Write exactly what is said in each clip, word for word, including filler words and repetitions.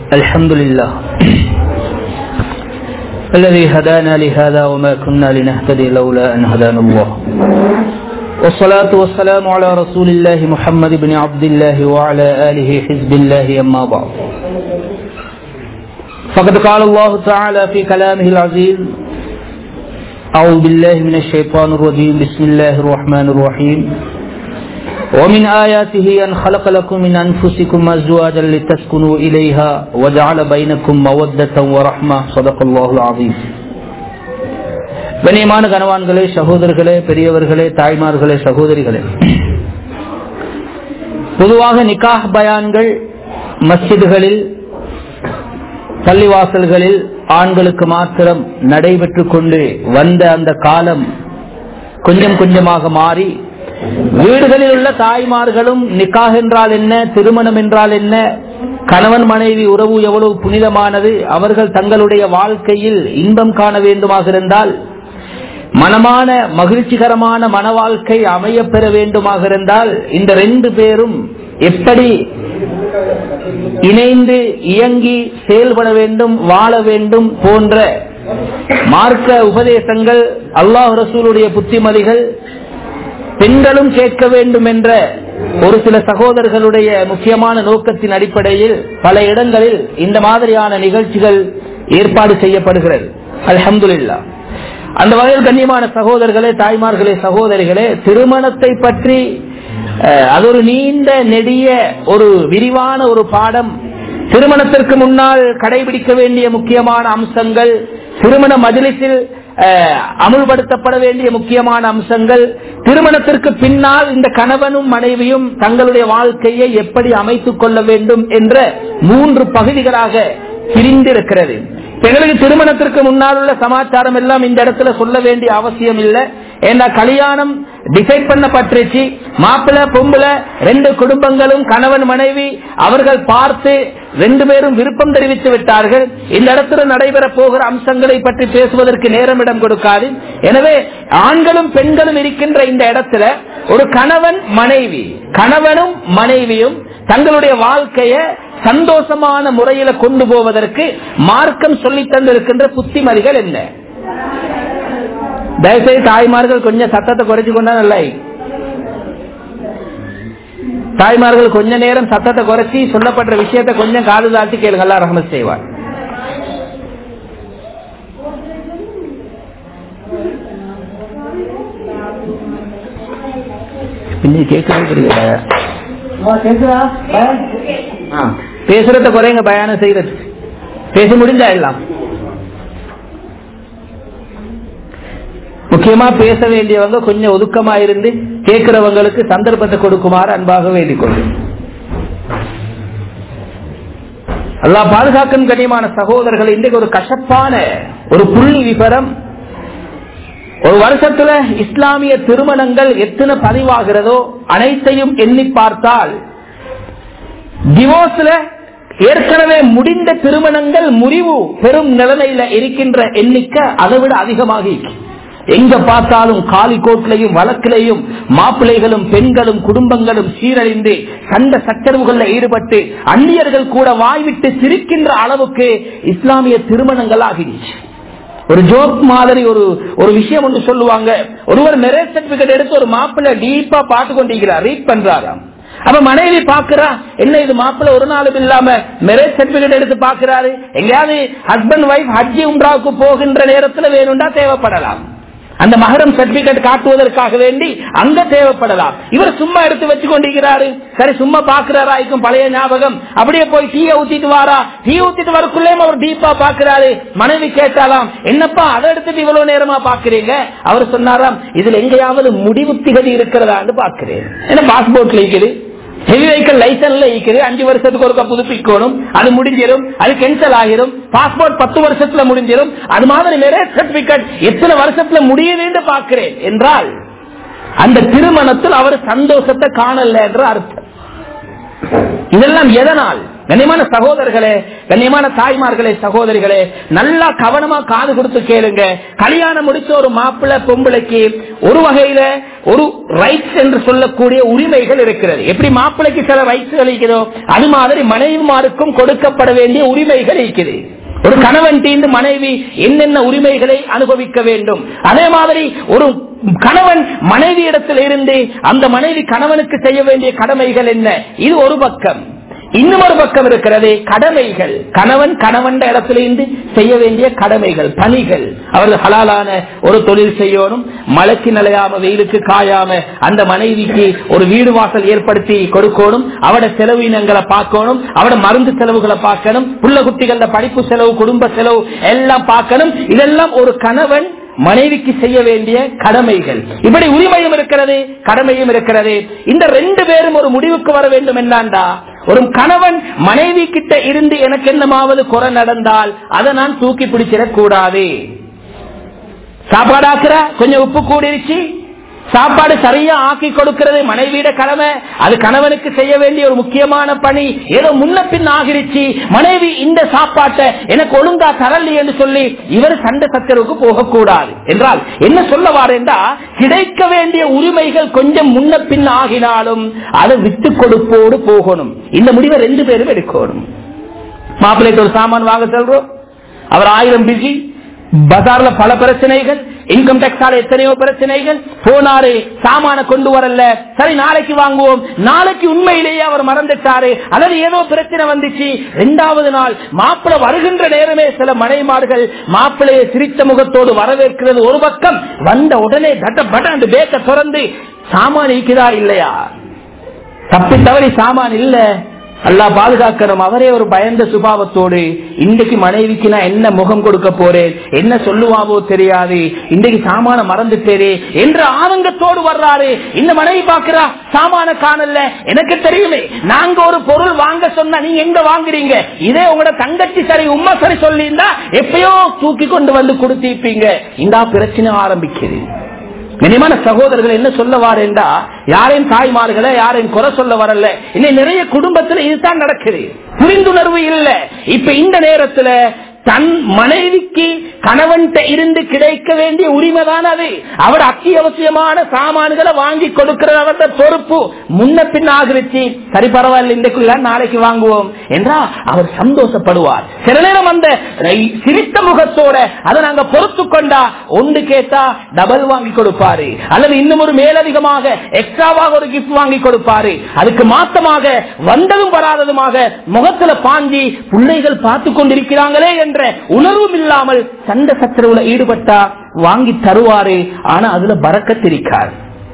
الحمد لله الذي هدانا لهذا وما كنا لنهتدي لولا أن هدانا الله والصلاة والسلام على رسول الله محمد بن عبد الله وعلى آله حزب الله أما بعد فقد قال الله تعالى في كلامه العزيز أعوذ بالله من الشيطان الرجيم بسم الله الرحمن الرحيم ومن آياته أن خلق لكم من أنفسكم أزواجا لتسكنوا إليها وجعل بينكم مودة ورحمة صدق الله العظيم. கண்ணியமான கணவான்களே, சகோதரர்களே, பெரியவர்களே, தாய்மார்களே, சகோதரிகளே, பொதுவாக நிக்காஹ் பயான்கள் மஸ்ஜிதுகளில், பள்ளிவாசல்களில் ஆண்களுக்கு மாத்திரம் நடைபெற்று கொண்டு வந்த அந்த காலம் கொஞ்சம் கொஞ்சமாக மாறி வீடுகளில் உள்ள தாய்மார்களும் நிக்காஹ் என்றால் என்ன, திருமணம் என்றால் என்ன, கணவன் மனைவி உறவு எவ்வளவு புனிதமானது, அவர்கள் தங்களுடைய வாழ்க்கையில் இன்பம் காண வேண்டுமாக இருந்தால், மனமான மகிழ்ச்சிகரமான மன வாழ்க்கை அமைய பெற வேண்டுமாக இருந்தால், இந்த ரெண்டு பேரும் எப்படி இணைந்து இயங்கி செயல்பட வேண்டும், வாழ வேண்டும் போன்ற மார்க்க உபதேசங்கள், அல்லாஹ் ரசூலுடைய புத்திமதிகள் பெண்களும் கேட்க வேண்டும் என்ற ஒரு சில சகோதரர்களுடைய முக்கியமான நோக்கத்தின் அடிப்படையில் பல இடங்களில் இந்த மாதிரியான நிகழ்ச்சிகள் ஏற்பாடு செய்யப்படுகிறது. அல்ஹம்துலில்லாஹ். அந்த வகையில் கண்ணியமான சகோதரர்களே, தாய்மார்களே, சகோதரிகளே, திருமணத்தை பற்றி அது ஒரு நீண்ட நெடிய ஒரு விரிவான ஒரு பாடம். திருமணத்திற்கு முன்னால் கடைபிடிக்க வேண்டிய முக்கியமான அம்சங்கள், திருமண மஜ்லிஸில் அமுல்படுத்தப்பட வேண்டிய முக்கியமான அம்சங்கள், திருமணத்திற்கு பின்னால் இந்த கணவனும் மனைவியும் தங்களுடைய வாழ்க்கையை எப்படி அமைத்துக் கொள்ள வேண்டும் என்ற மூன்று பகுதிகளாக பிரிந்திருக்கிறது. எங்களுக்கு திருமணத்திற்கு முன்னால் உள்ள சமாச்சாரம் எல்லாம் இந்த இடத்துல சொல்ல வேண்டிய அவசியம் இல்லை. ஏன்னா கல்யாணம் டிசைட் பண்ணப்பட்டுச்சு, மாப்பிள்ளை பொம்பளை ரெண்டு குடும்பங்களும் கணவன் மனைவி அவர்கள் பார்த்து ரெண்டு பேரும் விருப்பம் தெரிவித்து விட்டார்கள். இந்த இடத்துல நடைபெற போகிற அம்சங்களை பற்றி பேசுவதற்கு நேரம் இடம் கொடுக்காது. எனவே ஆண்களும் பெண்களும் இருக்கின்ற இந்த இடத்துல ஒரு கணவன் மனைவி கணவனும் மனைவியும் தங்களுடைய வாழ்க்கையை சந்தோஷமான முறையில கொண்டு போவதற்கு மார்க்கம் சொல்லி தந்திருக்கின்ற புத்திமதிகள் என்ன? தயவுசெய்து தாய்மார்கள் கொஞ்சம் சத்தத்தை குறைச்சு கொண்டா நல்லா. தாய்மார்கள் கொஞ்ச நேரம் சத்தத்தை குறைச்சி சொல்லப்பட்ட விஷயத்தை கொஞ்சம் காது தாழ்த்தி கேளுங்க. அல்லாஹ் ரஹ்மத் செய்வார். பேசுறத குறைங்க, பயானம் செய்யறது. பேச முடிஞ்சா எல்லாம் முக்கியமா பேச வேண்டியவங்க கொஞ்சம் ஒதுக்கமா இருந்து கேட்கிறவங்களுக்கு சந்தர்ப்பத்தை கொடுக்குமாறு அன்பாக வேண்டிக் கொள்ளும். அல்லாஹ் பாதுகாக்கும். கண்ணியமான சகோதரர்கள், இன்றைக்கு ஒரு கசப்பான ஒரு புள்ளி விபரம். ஒரு வருஷத்துல இஸ்லாமிய திருமணங்கள் எத்தனை பதிவாகிறதோ அனைத்தையும் எண்ணி பார்த்தால் டிவோர்ஸ்ல ஏற்கனவே முடிந்த திருமணங்கள் முறிவு பெரும் நிலைமையில இருக்கின்ற எண்ணிக்கை அதை விட அதிகமாக இருக்கு. எங்க பார்த்தாலும் காலிக்கோட்டிலையும் வழக்கிலையும் மாப்பிள்ளைகளும் பெண்களும் குடும்பங்களும் சீரழிந்து சண்டை சச்சரவுகள்ல ஈடுபட்டு அந்நியர்கள் கூட வாய்விட்டு சிரிக்கின்ற அளவுக்கு இஸ்லாமிய திருமணங்கள் ஆகிடுச்சு. ஒரு ஜோக் மாதிரி ஒரு ஒரு விஷயம் ஒன்று சொல்லுவாங்க. ஒருவர் மேரேஜ் சர்டிபிகேட் எடுத்து ஒரு மாப்பிள்ளை டீப்பா பார்த்து கொண்டிருக்கிறார், ரீட் பண்றாராம். அப்ப மனைவி பாக்குறா, என்ன இது மாப்பிள்ள ஒரு நாளும் இல்லாம மேரேஜ் சர்டிபிகேட் எடுத்து பாக்குறாரு. எங்கேயாவது ஹஸ்பண்ட் வைஃப் ஹஜ்ஜி உம்ராவுக்கு போகின்ற நேரத்தில் வேணும்டா தேவைப்படலாம். அந்த மஹரம் சர்டிபிகேட் காட்டுவதற்காக வேண்டி அங்க தேவைப்படலாம். இவர் சும்மா எடுத்து வச்சு கொண்டிருக்கிறாரு. சரி, சும்மா பாக்குறாராய்க்கும் பழைய ஞாபகம். அப்படியே போய் டீயை ஊத்திட்டு வாரா, டீ ஊத்திட்டு வரக்குள்ளே அவர் டீப்பா பாக்குறாரு. மனைவி கேட்டாலாம், என்னப்பா அதை எடுத்துட்டு இவ்வளவு நேரமா பாக்குறீங்க? அவர் சொன்னாராம், இதுல எங்கேயாவது முடிவு திகதி இருக்கிறதான்னு பாக்குறேன். ஏன்னா பாஸ்போர்ட்ல இருக்குது, ஹெவி வெஹிக்கிள் லைசன்ஸ்ல இருக்குது, அஞ்சு வருஷத்துக்கு ஒருக்கா புதுப்பிக்கணும், அது முடிஞ்சிடும், அது கேன்சல் ஆகிரும். பாஸ்போர்ட் பத்து வருஷத்துல முடிஞ்சிடும். அது மாதிரி மேரேஜ் சர்டிபிகேட் எத்தனை வருஷத்துல முடியுதுன்னு பாக்குறேன் என்றால் அந்த திருமணத்தில் அவர் சந்தோஷத்தை காணல என்ற அர்த்தம். இதெல்லாம் எதனால்? கண்ணியமான சகோதரர்களே, கண்ணியமான தாய்மார்களே, சகோதரிகளே, நல்லா கவனமா காது கொடுத்து கேளுங்க. கல்யாணம் முடிச்ச ஒரு மாப்பிள்ளை பொம்பளைக்கு ஒரு வகையில ஒரு ரைட்ஸ் என்று சொல்லக்கூடிய உரிமைகள் இருக்கிறது. எப்படி மாப்பிள்ளைக்கு சில ரைட்ஸ் இருக்கிறதோ அது மாதிரி மனைவிமாருக்கும் கொடுக்கப்பட வேண்டிய உரிமைகள் இருக்கிறது. ஒரு கணவன் தீர்ந்து மனைவி என்னென்ன உரிமைகளை அனுபவிக்க வேண்டும், அதே மாதிரி ஒரு கணவன் மனைவி இடத்தில் இருந்து அந்த மனைவி கணவனுக்கு செய்ய வேண்டிய கடமைகள் என்ன, இது ஒரு பக்கம். இன்னொரு பக்கம் இருக்கிறது கடமைகள். கணவன் கணவன் இடத்திலிருந்து செய்ய வேண்டிய கடமைகள், பணிகள். அவர்கள் ஹலாலான ஒரு தொழில் செய்யணும், மழைக்கு நிலையாம வெயிலுக்கு காயாம அந்த மனைவிக்கு ஒரு வீடு வாசல் ஏற்படுத்தி கொடுக்கணும், அவட செலவினங்களை பார்க்கணும், அவட மருந்து செலவுகளை பார்க்கணும், புள்ள குட்டிகள படிப்பு செலவு, குடும்ப செலவு எல்லாம் பார்க்கணும். இதெல்லாம் ஒரு கணவன் மனைவிக்கு செய்ய வேண்டிய கடமைகள். இப்படி உரிமையும் இருக்கிறது, கடமையும் இருக்கிறது. இந்த ரெண்டு பேரும் ஒரு முடிவுக்கு வர வேண்டும். என்னண்டா, ஒரு கணவன் மனைவி கிட்ட இருந்து எனக்கு என்னமாவது குறை நடந்தால் அதை நான் தூக்கி பிடிச்சிடக் கூடாது. சாப்பாடாக்குற கொஞ்சம் உப்பு கூடிருச்சு, சாப்பாடு சரியா ஆக்கி கொடுக்கிறது மனைவியிட கடமை, அது கணவனுக்கு செய்ய வேண்டிய ஒரு முக்கியமான பணி. ஏதோ முன்ன பின் ஆகிருச்சு, மனைவி இந்த சாப்பாட்டை எனக்கு ஒழுங்கா தரலி என்று சொல்லி இவர் சண்டை சச்சரவுக்கு போகக்கூடாது. என்றால் என்ன சொல்ல வாரேண்டா, கிடைக்க வேண்டிய உரிமைகள் கொஞ்சம் முன்ன பின் ஆகினாலும் அதை விட்டு கொடுப்போடு போகணும். இந்த முடிவை ரெண்டு பேரும் எடுக்கணும். மாப்பிள்ளைக்கு ஒரு சாமான் வாங்க சொல்றோம், அவர் ஆயிரம் பிஸி, பஜார்ல பல பிரச்சனைகள், இன்கம் டாக்ஸால எத்தனையோ பிரச்சனைகள், போனாரு சாமான கொண்டு வரல, சரி நாளைக்கு வாங்குவோம், நாளைக்கு உண்மையிலேயே அவர் மறந்துட்டாரு அல்லது ஏதோ பிரச்சனை வந்துச்சு. இரண்டாவது நாள் மாப்பிள்ளை வருகின்ற நேரமே சில மனைமார்கள் மாப்பிள்ளையை சிரித்த முகத்தோடு வரவேற்கிறது ஒரு பக்கம், வந்த உடனே தட்ட பட்டாண்டு பேக்க திறந்து சாமான் இருக்குதா இல்லையா, தப்பி தவறி சாமான் இல்ல, அல்லாஹ் பாதுகாக்கணும். அவரே ஒரு பயந்த சுபாவத்தோடு இன்றைக்கு மனைவிக்கு நான் என்ன முகம் கொடுக்க போறேன், என்ன சொல்லுவாவோ தெரியாது, இன்றைக்கு சாமான மறந்துட்டேரே என்ற ஆதங்கத்தோடு வர்றாரு. இந்த மனைவி பாக்குறா சாமான காணல, எனக்கு தெரியுமே நாங்க ஒரு பொருள் வாங்க சொன்னா நீங்க எங்க வாங்குறீங்க, இதே உங்களோட தங்கச்சி சரி உம்மா சரி சொல்லியிருந்தா எப்பயோ தூக்கி கொண்டு வந்து கொடுத்திருப்பீங்க. இந்த பிரச்சனை ஆரம்பிக்குது. கண்ணியமான சகோதரர்கள், என்ன சொல்ல வாரேண்டா, யாரையும் தாய்மார்களை யாரையும் குறை சொல்ல வரல. இன்னும் நிறைய குடும்பத்தில் இதுதான் நடக்குது, புரிந்துணர்வு இல்ல. இப்ப இந்த நேரத்துல தன் மனைவிக்கு கணவன்கிட்ட இருந்து கிடைக்க வேண்டிய உரிமை தான் அது. அவர் அத்தியாவசியமான சாமான்களை வாங்கி கொடுக்கிறது அவருடைய பொறுப்பு. முன்ன பின் ஆகிருச்சு, சரி பரவாயில்ல இன்றைக்குள்ள நாளைக்கு வாங்குவோம் என்றா அவர் சந்தோஷப்படுவார். சில நேரம் அந்த சிரித்த முகத்தோட அதை நாங்க பொறுத்து கொண்டா ஒன்று கேட்டா டபுள் வாங்கி கொடுப்பாரு, அல்லது இன்னும் ஒரு மேலதிகமாக எக்ஸ்ட்ராவாக ஒரு கிஃப்ட் வாங்கி கொடுப்பாரு. அதுக்கு மாத்தமாக வந்ததும் வராததுமாக முகத்துல பாஞ்சி பிள்ளைகள் பார்த்து கொண்டிருக்கிறாங்களே என்ற உணர்வும் இல்லாமல் சண்டை சச்சரவுல ஈடுபட்டா வாங்கி தருவாரு. ஆனா அதுல பரக்கத் இருக்காது.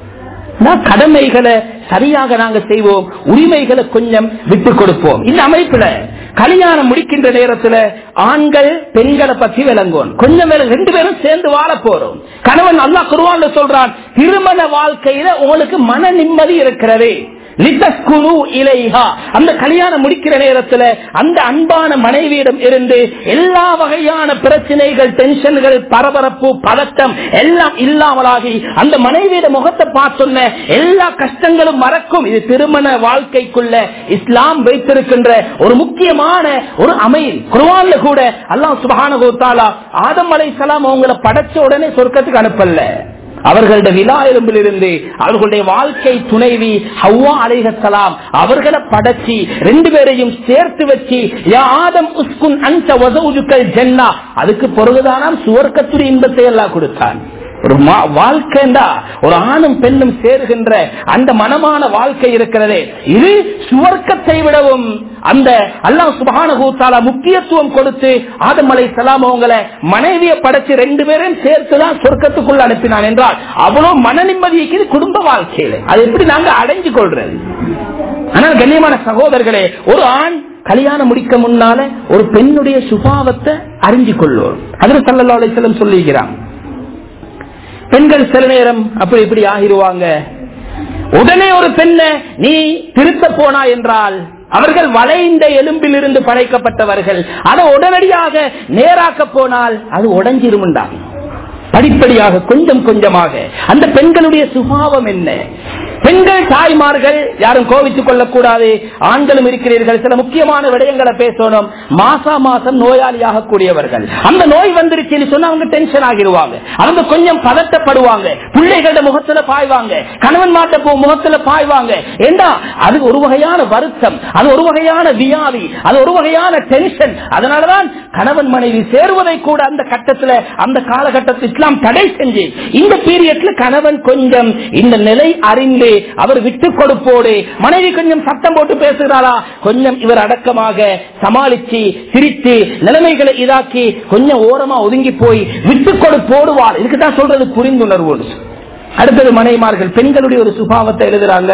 கடமைகளை சரியாக நாங்க செய்வோம், உரிமைகளை கொஞ்சம் விட்டு கொடுப்போம். இந்த அமைப்புல கல்யாணம் முடிக்கின்ற நேரத்துல ஆண்கள் பெண்களை பத்தி விளங்குவோம். கொஞ்சம் ரெண்டு பேரும் சேர்ந்து வாழ போறோம். கணவன் அல்லாஹ் குர்ஆன்ல சொல்றான், திருமண வாழ்க்கையில உங்களுக்கு மன நிம்மதி இருக்கிறது. அந்த கல்யாணம் முடிக்கிற நேரத்தில் அந்த அன்பான மனைவியிடம் இருந்து எல்லா வகையான பிரச்சனைகள், டென்ஷன்கள், பரபரப்பு, பதட்டம் எல்லாம் இல்லாமலாகி அந்த மனைவியிட முகத்தை பார்த்துள்ள எல்லா கஷ்டங்களும் மறக்கும். இது திருமண வாழ்க்கைக்குள்ள இஸ்லாம் வைத்திருக்கின்ற ஒரு முக்கியமான ஒரு அமைப்பு. குர்ஆன்ல கூட அல்லாஹ் சுப்ஹானஹு வ தஆலா ஆதம் அலைஹிஸ்ஸலாம் அவங்களை படைச்ச உடனே சொர்க்கத்துக்கு அனுப்பல. அவர்களுடைய விலா எலும்பிலிருந்து அவர்களுடைய வாழ்க்கை துணைவி ஹவ்வா அலைஹிஸ்ஸலாம் அவர்களை படைச்சி ரெண்டு பேரையும் சேர்த்து வச்சு யா ஆதம் உஸ்குன் அன்த வ ஸௌஜுகல் ஜன்னah, அதுக்கு பிறகுதான் சுவர்க்கத்துடைய இன்பத்தை எல்லாம் கொடுத்தான். ஒரு வாழ்க்கைண்டா ஒரு ஆணும் பெண்ணும் சேருகின்ற அந்த மனமான வாழ்க்கை இருக்கிறதே, இது சுவர்க்கத்தை விடவும் அந்த அல்லாஹ் சுப்ஹானஹு வ தஆலா முக்கியத்துவம் கொடுத்து ஆதம் அலைஹிஸ்ஸலாம் அவங்களை மனைவியை படைச்சு ரெண்டு பேரையும் சேர்த்துதான் சொர்க்கத்துக்குள்ள அனுப்பினான் என்றால் அவ்வளவு மன நிம்மதிக்கு குடும்ப வாழ்க்கையில அது எப்படி நாங்க அடைஞ்சு கொள்றது. ஆனால் கண்ணியமான சகோதரர்களே, ஒரு ஆண் கல்யாணம் முடிக்க முன்னால ஒரு பெண்ணுடைய சுபாவத்தை அறிஞ்சு கொள்வோம். ஹஜ்ரத் ஸல்லல்லாஹு அலைஹி வஸல்லம் சொல்லுகிறான், பெண்கள் சில நேரம் அப்படி இப்படி ஆகிடுவாங்க. உடனே ஒரு பெண்ணை நீ திருத்த போனா என்றால் அவர்கள் வளைந்த எலும்பில் இருந்து படைக்கப்பட்டவர்கள், அதை உடனடியாக நேராக்க போனால் அது உடைஞ்சிருமுண்டாகும். படிப்படியாக கொஞ்சம் கொஞ்சமாக அந்த பெண்களுடைய சுபாவம் என்ன, பெண்கள் தாய்மார்கள் யாரும் கோவித்துக் கொள்ளக்கூடாது, ஆண்களும் இருக்கிறீர்கள். சில முக்கியமான விடயங்களை பேசணும். மாசா மாசம் நோயாளியாக கூடியவர்கள், அந்த நோய் வந்துருச்சுன்னு சொன்னா அவங்க டென்ஷன் ஆகிடுவாங்க, அவங்க கொஞ்சம் பதட்டப்படுவாங்க, பிள்ளைகளோட முகத்துல பாய்வாங்க, கணவன் மாட்ட முகத்துல பாய்வாங்க. ஏண்டா அது ஒரு வகையான வருத்தம், அது ஒரு வகையான வியாதி, அது ஒரு வகையான டென்ஷன். அதனாலதான் கணவன் மனைவி சேருவதை கூட அந்த கட்டத்தில், அந்த காலகட்டத்தில் இஸ்லாம் தடை செஞ்சு, இந்த பீரியட்ல கணவன் கொஞ்சம் இந்த நிலை அறிந்து அவர் விட்டு கொடுப்போடு, மனைவி கொஞ்சம் சத்தம் போட்டு பேசுகிறாரா, கொஞ்சம் இவர் அடக்கமாக சமாளிச்சு சிரித்து நிலைமைகளை இதாக்கி கொஞ்சம் ஓரமா ஒதுங்கி போய் விட்டு கொடுப்போடுவார். இதுக்குதான் சொல்றது புரிந்துணர்வோடு. அடுத்தது மனைவிமார்கள் பெண்களுடைய ஒரு சுபாவத்தை எழுதுறாங்க.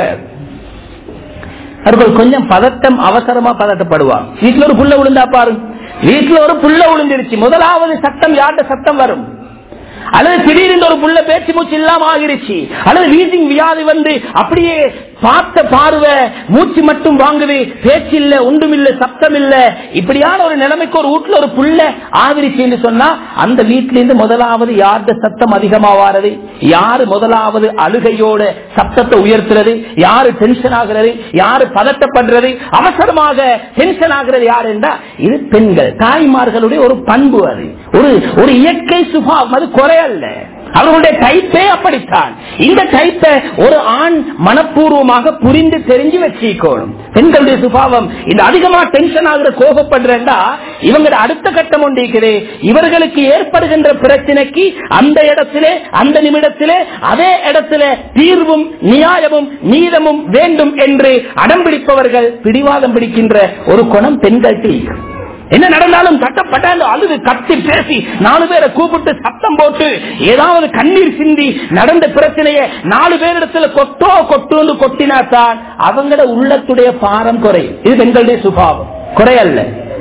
அவர்கள் கொஞ்சம் பதட்டம், அவசரமா பதட்டப்படுவார். வீட்டுல ஒரு புள்ள விழுந்தா பாரு, வீட்டுல ஒரு புள்ள விழுந்துருச்சு, முதலாவது சத்தம் யார்ட சத்தம் வரும்? அல்லது திடீர்னு ஒரு புள்ள பேச்சு மூச்சு இல்லாம ஆகிருச்சு, அல்லது வீட்டின் வியாதி வந்து அப்படியே பார்த்த பார்வை மூச்சு மட்டும் வாங்குது, பேச்சு இல்ல, ஒன்றும் இல்ல, சத்தம் இல்ல, இப்படியான ஒரு நிலைமைக்கு ஒரு வீட்டுல ஒரு புள்ள ஆகிருச்சுன்னு சொன்னா அந்த வீட்டில இருந்து முதலாவது யார்த சத்தம் அதிகமா வாரது, யாரு முதலாவது அழுகையோட சத்தத்தை உயர்த்துறது, யாரு டென்ஷன் ஆகிறது, யாரு பதட்டப்படுறது, அவசரமாக டென்ஷன் ஆகிறது யாரு என்றா இது பெண்கள் தாய்மார்களுடைய ஒரு பண்பு, அது ஒரு ஒரு இயற்கை சுபாவம், அது குறையல்ல. அவர்களுடைய டைப்பே அப்படித்தான். இந்த டைப்பை ஒரு ஆண் மனப்பூர்வமாக புரிந்து தெரிஞ்சு வச்சுக்கணும். பெண்களுடைய சுபாவம் இந்த அதிகமா டென்ஷன் ஆகிற கோபப்படுறா இவங்க அடுத்த கட்டம் ஒன்றிருக்கிறே, இவர்களுக்கு ஏற்படுகின்ற பிரச்சனைக்கு அந்த இடத்திலே அந்த நிமிடத்திலே அதே இடத்திலே தீர்வும் நியாயமும் நீதமும் வேண்டும் என்று அடம்பிடிப்பவர்கள், பிடிவாதம் பிடிக்கின்ற ஒரு குணம் பெண்களுக்கு. என்ன நடந்தாலும் கட்டப்பட்ட அழுது கத்தி பேசி நாலு பேரை கூப்பிட்டு சத்தம் போட்டு ஏதாவது கண்ணீர் சிந்தி நடந்த பிரச்சனையை நாலு பேரிடத்துல கொட்டோ கொட்டு கொட்டினாத்தான் அவங்களோட உள்ளத்துடைய பாரம் குறையும். இது பெண்களுடைய சுபாவம், குறையல்ல.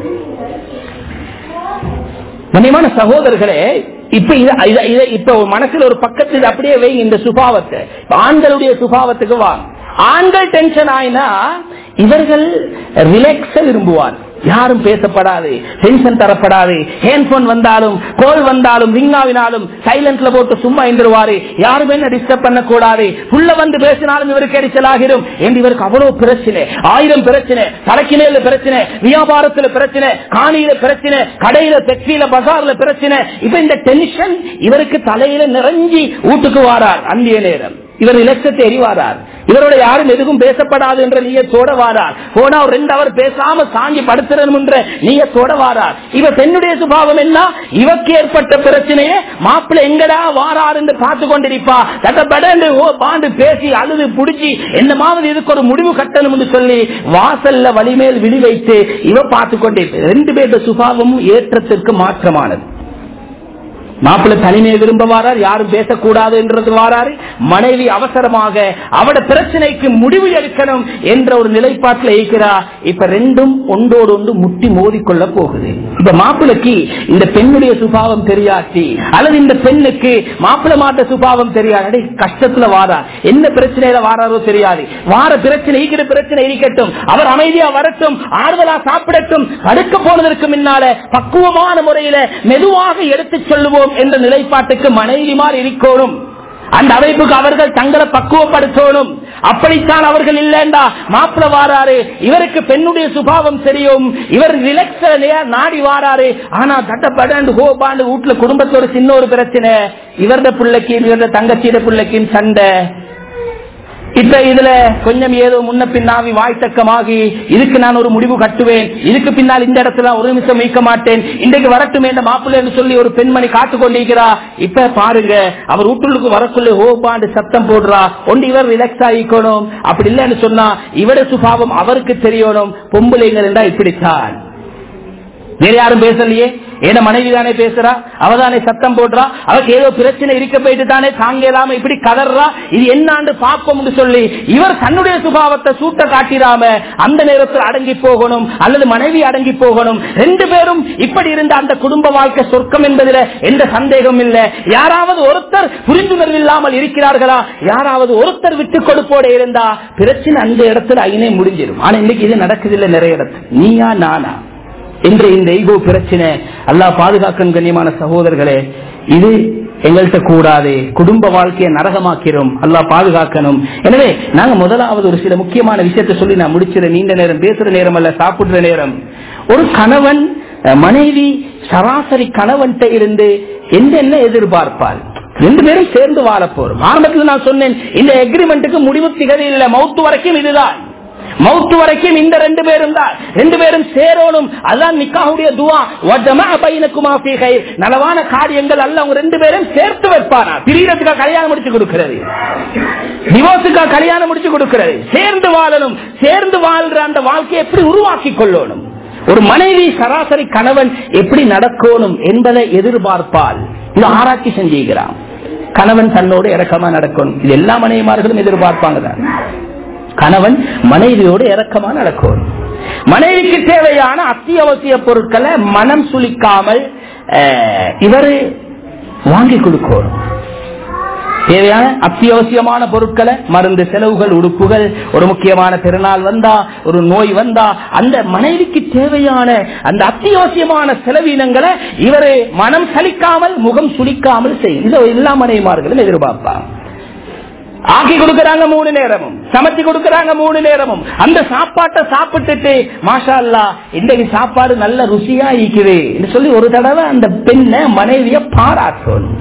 கண்ணியமான சகோதரர்களே, இப்ப இப்ப மனசுல ஒரு பக்கத்தில் அப்படியே வை இந்த சுபாவத்தை. ஆண்களுடைய சுபாவத்துக்கு வா. ஆண்கள் டென்ஷன் ஆயினா இவர்கள் ரிலாக்ஸ விரும்புவார், யாரும் பேசப்படாது, டென்ஷன் தரப்படாது, ஹேண்ட்போன் வந்தாலும் கோல் வந்தாலும் ரிங்காவினாலும் சைலண்ட்ல போட்டு சும்மா இருந்துருவாரு, யாரும் என்ன டிஸ்டர்ப் பண்ண கூடாது, புள்ள வந்து பேசினாலும் இவருக்கு எரிச்சல் ஆகிடும் என்று இவருக்கு அவ்வளவு பிரச்சனை, ஆயிரம் பிரச்சனை, தலைக்கிணையில பிரச்சனை, வியாபாரத்துல பிரச்சனை, காணியில பிரச்சனை, கடையில தெற்கில பசார்ல பிரச்சனை. இப்ப இந்த டென்ஷன் இவருக்கு தலையில நிறைஞ்சி வீட்டுக்கு வாரார். அந்திய நேரம் இவர் இலட்சத்தை எறிவாரார், இவரோட யாரும் எதுவும் பேசப்படாது என்ற நீயத்தோட வாரார். போனா ஒரு ரெண்டு அவர் பேசாம சாஞ்சி படுத்துறோம் என்ற நீயத்தோட வாரார். இவ பெண்ணுடைய சுபாவம் என்ன, இவக்கு ஏற்பட்ட பிரச்சனையே மாப்பிள்ள எங்கடா வாரார் என்று பார்த்து கொண்டிருப்பா. பாண்டு பேசி அழுது புடிச்சு என்னமாவது இதுக்கு ஒரு முடிவு கட்டணும் என்று சொல்லி வாசல்ல வலிமேல் விழி வைத்து இவ பார்த்து கொண்டிருப்ப. ரெண்டு பேருடைய சுபாவமும் ஏற்றத்திற்கு மாற்றமானது. மாப்பிள்ளை தனிமையை விரும்ப வாரார், யாரும் பேசக்கூடாது என்றது வாராரு. மனைவி அவசரமாக அவட பிரச்சனைக்கு முடிவு எடுக்கணும் என்ற ஒரு நிலைப்பாட்டில் இருக்கிறார். இப்ப ரெண்டும் ஒன்றோடு ஒன்று முட்டி மோதிக்கொள்ள போகுது. இப்ப மாப்பிளைக்கு இந்த பெண்ணுடைய சுபாவம் தெரியாச்சு, அல்லது இந்த பெண்ணுக்கு மாப்பிள்ளை மாட்ட சுபாவம் தெரியாது, கஷ்டத்துல வாரார், என்ன பிரச்சனையில வாராரோ தெரியாது. வார பிரச்சனை இருக்கிற பிரச்சனை இருக்கட்டும், அவர் அமைதியா வரட்டும், ஆறுதலா சாப்பிடட்டும், படுக்க போனதற்கு முன்னால பக்குவமான முறையில மெதுவாக எடுத்துச் சொல்லுவோம் என்ற நிலைப்பாட்டுக்கு மனைவிமார் இருக்கணும். அந்த அமைப்புக்கு அவர்கள் தங்களை பக்குவப்படுத்தணும். அப்படித்தான் அவர்கள் இல்லைண்டா மாப்பிள்ள வாராரு, இவருக்கு பெண்ணுடைய சுபாவம் தெரியும், இவர் ரிலாக்ஸ் நாடி வாராரு, ஆனா தட்டப்படாண்டு ஹோபாண்டு வீட்டுல குடும்பத்தோட சின்ன ஒரு பிரச்சனை, இவரது பிள்ளைக்கும் இவரது தங்கச்சியோட பிள்ளைக்கும் சண்டை. இப்ப இதுல கொஞ்சம் ஏதோ முன்ன பின்னாவி வாய்த்தக்கமாகி இதுக்கு நான் ஒரு முடிவு கட்டுவேன், இதுக்கு பின்னால் இந்த இடத்துல ஒரு நிமிஷம் மீட்க மாட்டேன், இன்றைக்கு வரட்டும் என்ற மாப்பிள்ளை என்று சொல்லி ஒரு பெண்மணி காத்து கொண்டிருக்கிறா. இப்ப பாருங்க அவர் வீட்டுக்கு வரக்குள்ள ஹோபாண்டு சத்தம் போடுறா. ஒன்று இவர் ரிலாக்ஸ் ஆகிக்கணும், அப்படி இல்லைன்னு சொன்னா இவர சுபாவம் அவருக்கு தெரியணும். பொம்பளைங்கள் என்றா இப்படித்தான், வேற யாரும் பேசலையே, ஏன மனைவி தானே பேசுறா, அவதானே சத்தம் போடுறா, அவருக்கு ஏதோ பிரச்சனை இருக்க போயிட்டு தானே தாங்க இல்லாம இப்படி கதறா, இது என்னான்னு பார்ப்போம் சொல்லி இவர் தன்னுடைய சுபாவத்தை சூட்ட காட்டிடாம அந்த நேரத்தில் அடங்கி போகணும், அல்லது மனைவி அடங்கி போகணும். ரெண்டு பேரும் இப்படி இருந்த அந்த குடும்ப வாழ்க்கை சொர்க்கம் என்பதில் எந்த சந்தேகம் இல்லை. யாராவது ஒருத்தர் புரிந்துணர்வு இல்லாமல் இருக்கிறார்களா, யாராவது ஒருத்தர் விட்டு கொடுப்போட இருந்தா பிரச்சனை அந்த இடத்துல ஐனே முடிஞ்சிடும். ஆனா இன்னைக்கு இது நடக்குது இல்லை, நிறைய இடத்துல நீயா நானா என்ற இந்த ஈகோ பிரச்சனை அல்லாஹ் பாதுகாக்கும். கண்ணியமான சகோதரர்களே, இது எங்கள்கிட்ட கூடாது. குடும்ப வாழ்க்கையை நரகமாக்கிறோம். அல்லாஹ் பாதுகாக்கணும். எனவே நாங்க முதலாவது ஒரு சில முக்கியமான விஷயத்தை சொல்லி நான் முடிச்சிட, நீண்ட நேரம் பேசுற நேரம் அல்ல, சாப்பிடுற நேரம். ஒரு கணவன் மனைவி சராசரி கணவன்கிட்ட இருந்து என்ன எதிர்பார்ப்பார்? ரெண்டு பேரும் சேர்ந்து வாழ போறோம். ஆரம்பத்தில் நான் சொன்னேன், இந்த எக்ரிமெண்ட்டுக்கு முடிவு திகதி இல்லை, மௌத்து வரைக்கும் இதுதான், மௌத்து வரைக்கும் இந்த ரெண்டு பேரும் தான், ரெண்டு பேரும் சேரணும். அதான் நிக்காஹுடைய துஆ, வஜமஅ பைனகுமா ஃபீ கைர். நலவான காரியங்கள் அல்லாஹ் அவங்க ரெண்டு பேரும் சேர்த்து வைப்பானா. பிரியறதுக்கு கல்யாணம் முடிச்சு கொடுக்கிறது, டிவோர்ஸுக்கு கல்யாணம் முடிச்சு கொடுக்கிறது. சேர்ந்து வாழணும். சேர்ந்து வாழ்ற அந்த வாழ்க்கையை எப்படி உருவாக்கி கொள்ளணும்? ஒரு மனைவி சராசரி கணவன் எப்படி நடக்கணும் என்பதை எதிர்பார்ப்பால் இது ஆராய்ச்சி செஞ்சுக்கிறான். கணவன் தன்னோடு இரக்கமா நடக்கணும். இது எல்லா மனைவிமார்களும் எதிர்பார்ப்பாங்க தான். கணவன் மனைவியோடு இரக்கமா நடக்கணும். மனைவிக்கு தேவையான அத்தியாவசிய பொருட்களை மனம் சுளிக்காமல் இவர் வாங்கி கொடுக்கணும். தேவையான அத்தியாவசியமான பொருட்களை, மருந்து செலவுகள், உடுப்புகள், ஒரு முக்கியமான திருநாள் வந்தா, ஒரு நோய் வந்தா, அந்த மனைவிக்கு தேவையான அந்த அத்தியாவசியமான செலவினங்களை இவரு மனம் சலிக்காமல் முகம் சுளிக்காமல் செய்யும். இதை எல்லா மனைவிமார்களும் எதிர்பார்ப்பாங்க. ஆக்கி கொடுக்கறாங்க மூணு நேரமும், சமைச்சு கொடுக்கறாங்க மூணு நேரமும். அந்த சாப்பாட்டை சாப்பிட்டுட்டு மாஷா அல்லாஹ் இன்றைக்கு சாப்பாடு நல்ல ருசியா இருக்குது சொல்லி ஒரு தடவை அந்த பெண்ணை மனைவிய பாராட்டணும்.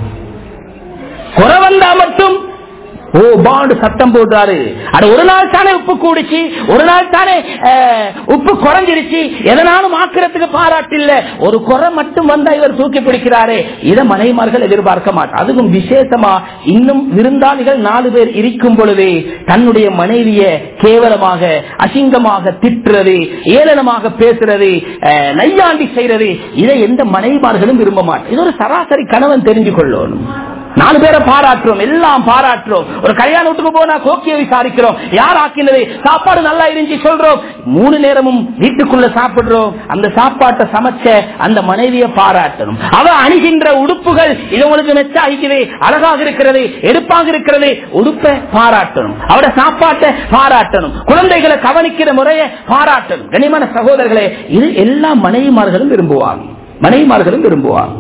குறை வந்தா மட்டும் ஓ பாண்டு சத்தம் போடுறாரு. அது ஒரு நாள் தானே உப்பு கூடிச்சு, ஒரு நாள் தானே உப்பு குறைஞ்சிருச்சு, எதனாலும் ஆக்கிறதுக்கு பாராட்டு இல்ல, ஒரு குறை மட்டும் வந்தா இவர் தூக்கி பிடிக்கிறாரு. இதை மனைவிமார்கள் எதிர்பார்க்க மாட்டார். அதுவும் விசேஷமா இன்னும் விருந்தாளிகள் நாலு பேர் இருக்கும் பொழுதே தன்னுடைய மனைவிய கேவலமாக அசிங்கமாக திட்டுறது, ஏளனமாக பேசுறது, நையாண்டி செய்யறது, இதை எந்த மனைவிமார்களும் விரும்ப மாட்டார். இது ஒரு சராசரி கணவன் தெரிஞ்சு கொள்ளணும். நாலு பேரை பாராட்டுறோம், எல்லாம் பாராட்டுறோம். ஒரு கல்யாண வீட்டுக்கு போனா கோக்கிய விசாரிக்கிறோம், யார் ஆக்கினது, சாப்பாடு நல்லா இருந்துச்சு சொல்றோம். மூணு நேரமும் வீட்டுக்குள்ள சாப்பிடுறோம். அந்த சாப்பாட்டை சமைச்ச அந்த மனைவியை பாராட்டணும். அவ அணிகின்ற உடுப்புகள் இது உங்களுக்கு மெச்சா இருக்குது, அழகாக இருக்கிறது, எடுப்பாக இருக்கிறது, உடுப்பை பாராட்டணும். அவட சாப்பாட்டை பாராட்டணும். குழந்தைகளை கவனிக்கிற முறையை பாராட்டணும். கண்ணியமான சகோதரர்களே, இது எல்லா மனைவிமார்களும் விரும்புவாங்க, மனைவிமார்களும் விரும்புவாங்க.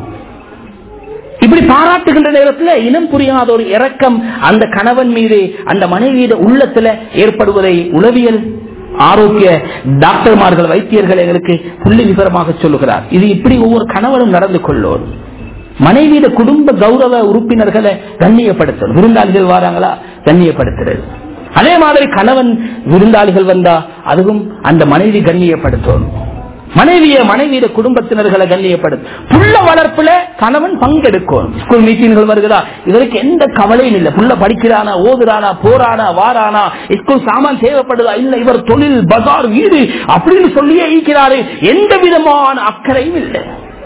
இப்படி பாராட்டுகின்ற நேரத்தில் இனம் புரியாத ஒரு இரக்கம் அந்த கணவன் மீது அந்த மனைவியிட உள்ளத்துல ஏற்படுவதை உளவியல் ஆரோக்கிய டாக்டர்மார்கள், வைத்தியர்கள் எங்களுக்கு புள்ளி விவரமாக சொல்லுகிறார். இது இப்படி ஒவ்வொரு கணவனும் நடந்து கொள்ளும். மனைவியிட குடும்ப கௌரவ உறுப்பினர்களை கண்ணியப்படுத்தணும். விருந்தாளிகள் வராங்களா, கண்ணியப்படுத்துறது. அதே மாதிரி கணவன் விருந்தாளிகள் வந்தா அதுவும் அந்த மனைவி கண்ணியப்படுத்தணும். மனைவிய மனைவிய குடும்பத்தினர்களை கண்ணியப்படும். புள்ள வளர்ப்புல கணவன் பங்கெடுக்கும். ஸ்கூல் மீட்டிங்கள் வருகிறா, இதற்கு எந்த கவலையும் இல்லை. புள்ள படிக்கிறானா, ஓதுறானா, போறானா, வாரானா, ஸ்கூல் சாமான் தேவைப்படுதா இல்ல, இவர் தொழில் பஜார் வீடு அப்படின்னு சொல்லியே ஈக்கிறாரு. எந்த விதமான அக்கறையும் இல்லை.